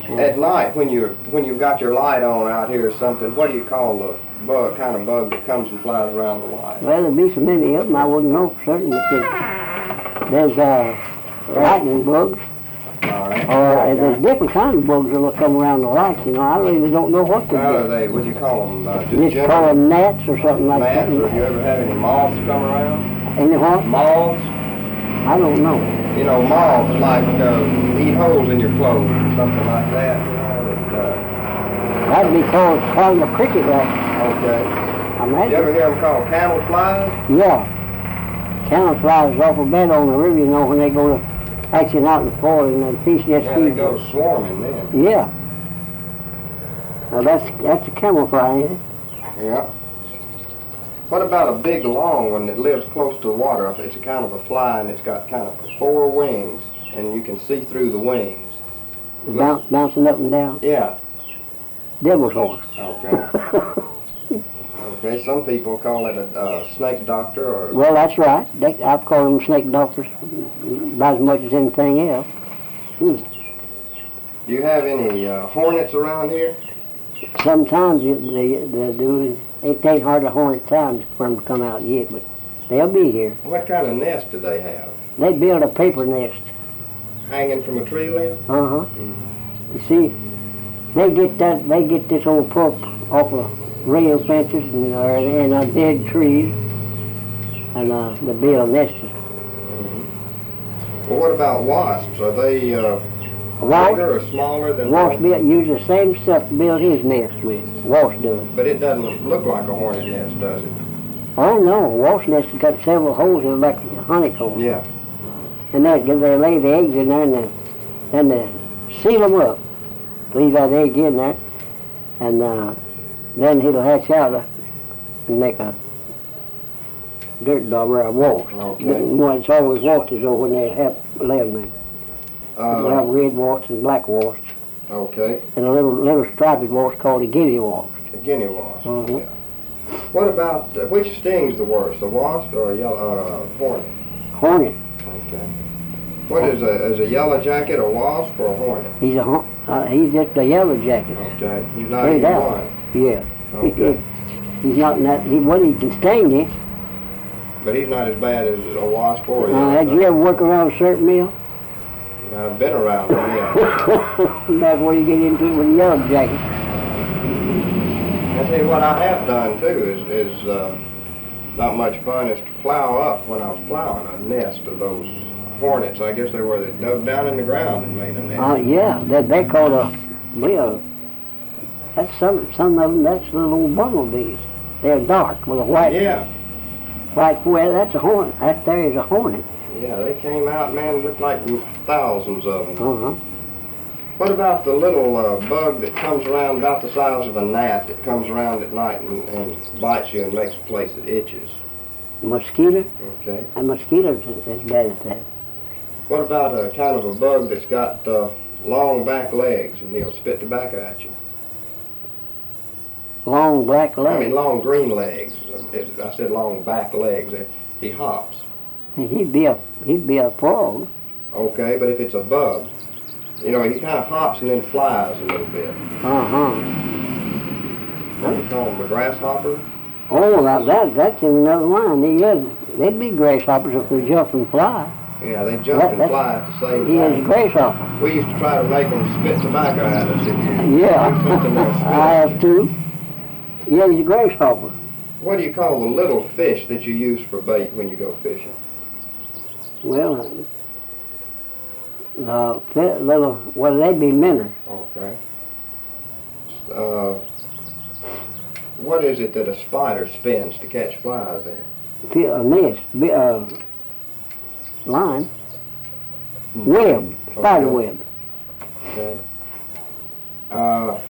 At night, when you've got your light on out here or something, what do you call the kind of bug that comes and flies around the light? Well, there'd be so many of them, I wouldn't know for certain. But there's lightning bugs. All right. Or there's different kinds of bugs that'll come around the lights. You know, I really don't know what they're What are they? What do you call them? Just call them gnats or something like that. Gnats, or have you ever had any moths come around? Any what? Moths? I don't know. You know, moths like eat holes in your clothes or something like that. You know, that'd be called a cricket rat. Okay. Imagine. You ever hear them called camel flies? Yeah. Camel flies is awful bad on the river, you know, when they go to action out in the fall and the fish just feed. They go swarming then. Yeah. Now that's a camel fly, ain't it? Yeah. What about a big long one that lives close to the water? It's a kind of a fly and it's got kind of 4 wings and you can see through the wings. Bouncing up and down? Yeah. Devil's horse. Okay. Okay, some people call it a snake doctor or... Well, that's right. I've called them snake doctors about as much as anything else. Do you have any hornets around here? Sometimes they do. It ain't hard to hornet times for them to come out yet, but they'll be here. What kind of nest do they have? They build a paper nest. Hanging from a tree limb? Uh-huh. Mm-hmm. You see, they get this old pup off of rail fences and dead trees, and they build nests. Mm-hmm. Well, what about wasps? Are they bigger or smaller than... Wasp use the same stuff to build his nest with. Wasp does. But it doesn't look like a hornet nest, does it? Oh no, a wasp nest has got several holes in it like a honeycomb. Yeah. And they lay the eggs in there and then they seal them up. Leave that egg in there, and then he'll hatch out and make a dirt dauber, a wasp. Okay. It's always wasps though when they have lay them there. They'll have red wasps and black wasps. Okay. And a little striped wasp called a guinea wasp. A guinea wasp. Mm-hmm. Yeah. What about, which stings the worst, a wasp or a hornet? Hornet. Okay. What is a yellow jacket a wasp or a hornet? He's just a yellow jacket. Okay. He's not either one. Yeah. Okay. He's not in that. He can sting you. But he's not as bad as a wasp or a Had you ever work around a certain mill? I've been around them, yeah. That's where you get into it with a yellow jacket. I tell you what I have done too is not much fun is to plow up when I was plowing a nest of those hornets. I guess they were that dug down in the ground and made a nest. Yeah, they called that's some of them. That's little old bumblebees. They're dark with a white. Yeah. White forehead. That's a hornet. That there is a hornet. Yeah, they came out, man. It looked like thousands of them. Uh-huh. What about the little bug that comes around about the size of a gnat that comes around at night and bites you and makes a place that itches? Mosquito? Okay. And mosquitoes as bad as that. What about a kind of a bug that's got long back legs and he'll spit tobacco at you? Long black legs? I mean long green legs. I said long back legs. He hops. He'd be a frog. Okay, but if it's a bug, you know, he kind of hops and then flies a little bit. Uh-huh. What do you call him, a grasshopper? Oh, now that's in another line. They'd be grasshoppers if they jump and fly. Yeah, they jump and fly at the same time. He is a grasshopper. We used to try to make them spit tobacco at us if you do something they'll spit. I have too. Yeah, he's a grasshopper. What do you call the little fish that you use for bait when you go fishing? Well, they'd be minnows. Okay. What is it that a spider spins to catch flies in? A nest, line, web, spider web. Okay.